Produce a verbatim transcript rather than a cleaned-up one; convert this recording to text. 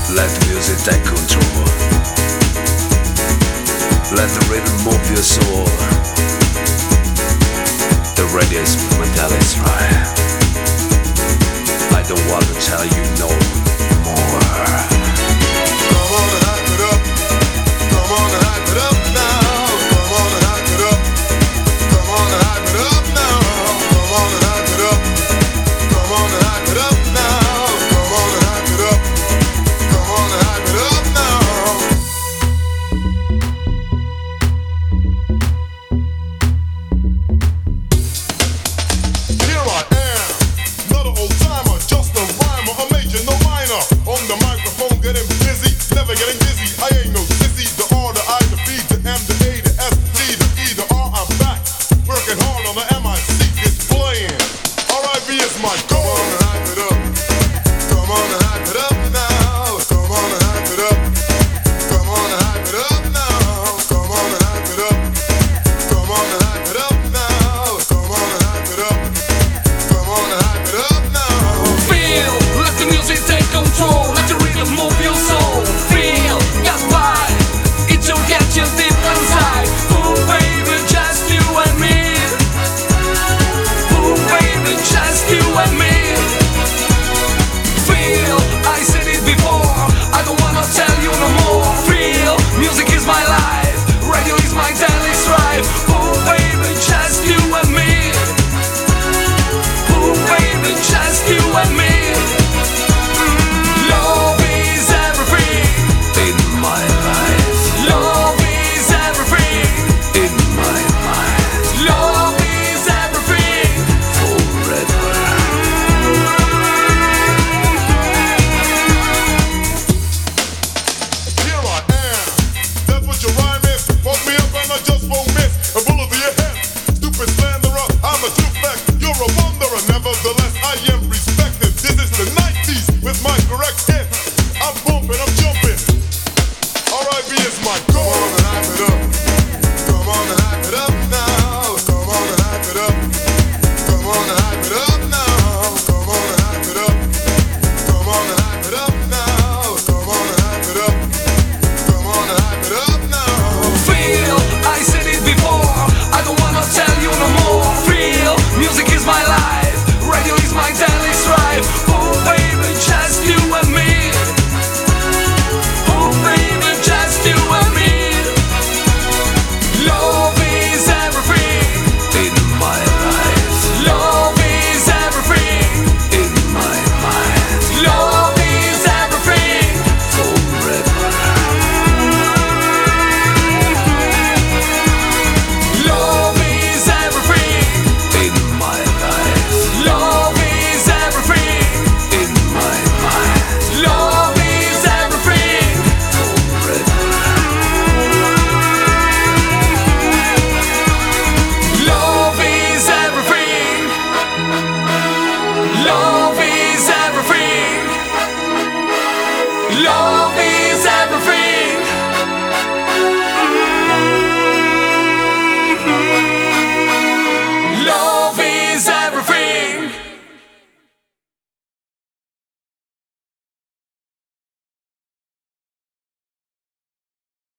Let the music take control. Let the rhythm move your soul. The radio is my daily right. I don't want to tell you no more. Come on and hype it up. Come on and hype it up now. Come on and hype it up. Come on and hype it up now. Come on and hype it up. Come on and hype it up now. Come on and hype it up. Come on and hype it up now. Here I am, not an old timer, just a rhymer, a major, no minor. On the microphone, getting busy, never getting dizzy. I ain't no sissy. The R, the I, the B, the M, the A, the S, the D, the E, the R. I'm back, working hard on the M I C. It's playing. R I V is my goal. Come on and hype it up. Come on and hype it up now. Come on and hype it up. Come on and hype it up now. Come on and hype it up. Come on and hype it up now. Come on and hype it up. Come on and hype it up now. Feel, let the music take control. Let the rhythm move your soul. Feel, got vibe. It will get you deep inside. Ooh, baby, just you and me. Ooh, baby, just you and me. Feel, I said it before. I don't wanna tell you no more. Feel, music is my life. Radio is my daily strife. Ooh, baby, just you and me. Ooh, baby, just you and me. Love is everything In my life, Love is everything in my mind, Love is everything forever. Here I am. That's what your rhyme is. Fuck me up and I just won't miss. A bullet to your head. Stupid slanderer. I'm a two-fact. You're a wanderer. Nevertheless, I am respected. This is the nineties with my correct hit. I'm bumping, I'm jumping. R I V is my goal. Come on and hype it up. Come on and hype it up now. Come on and hype it up. Come on and hype it up now. Come on and hype it up. Come on and hype it up now. Come on and hype it up. Come on and hype it up now. Feel, I said it before. I don't wanna tell you no more. Feel, music is my life. Radio is my daily strife. Oh baby, just you and me. Oh baby, just you and me. Love is everything. In my life, Love is everything. in my mind, Love is everything. forever. Love is everything. In my life, Love is everything. in my mind, Love is everything. forever. Love is everything. Love is everything. Love